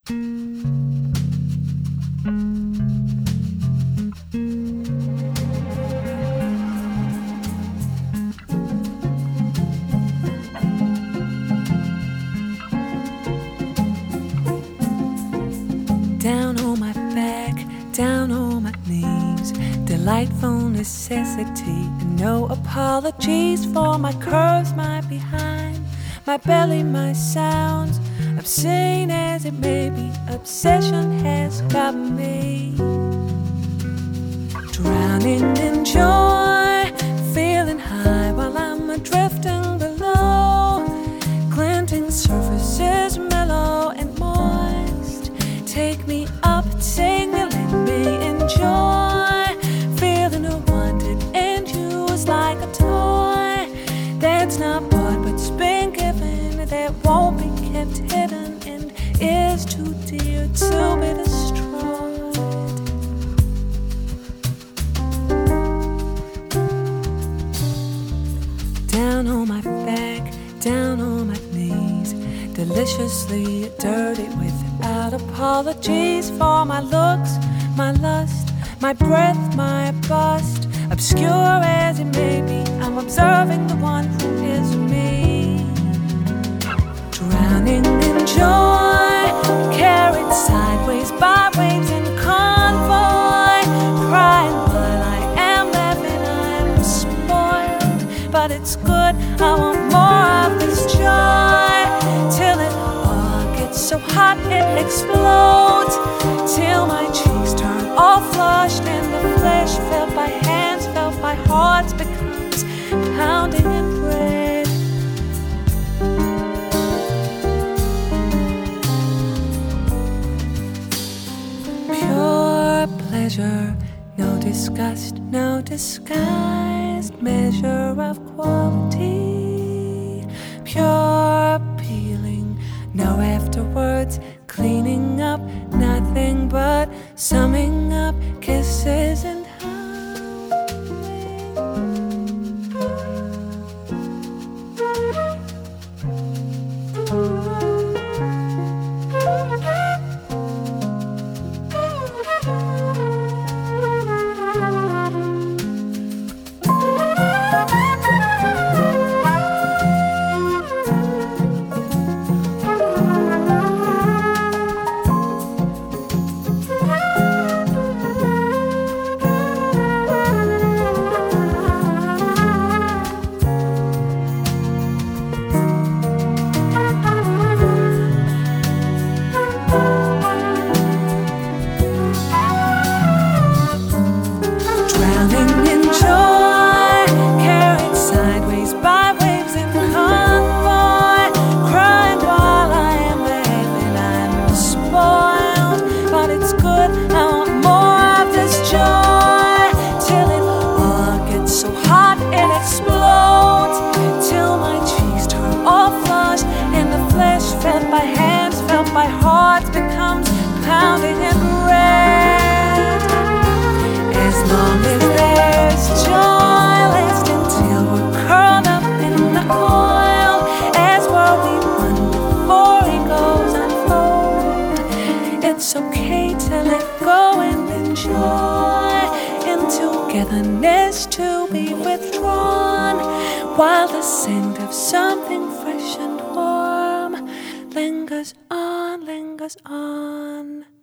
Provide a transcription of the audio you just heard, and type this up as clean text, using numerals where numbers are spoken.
Down on my back, down on my knees, delightful necessity, and no apologies for my curves, my behind, my belly, my sounds. Obscene as it may be, obsession has got me drowning in joy, feeling high while I'm drifting below. Glinting surfaces, mellow and moist, take me up, signaling me enjoy. Feeling wanted and used like a toy that's not bought but's been given, that won't be kept hidden and is too dear to be destroyed. Down on my back, down on my knees, deliciously dirty without apologies for my looks, my lust, my breath, my bust. Obscure as it may be, I'm observing the one who is me. Drowning in joy, carried sideways by waves in convoy. Crying while I am laughing, I'm spoiled, but it's good, I want more of this joy. Till it all gets so hot it explodes, till my cheeks turn all flushed and the flesh felt by hands, felt by hearts, becomes pounding and bread. Pure pleasure, no disgust, no disguised measure of quality. Pure peeling, no afterwards cleaning up, nothing but summing up kisses and by hands, felt by hearts, becomes pounding and red. As long as there's joy, lasting till we're curled up in the coil, as worldly one before he goes unfold. It's okay to let go and enjoy, in togetherness to be withdrawn, while the scent of something fresh and warm lingers on, lingers on.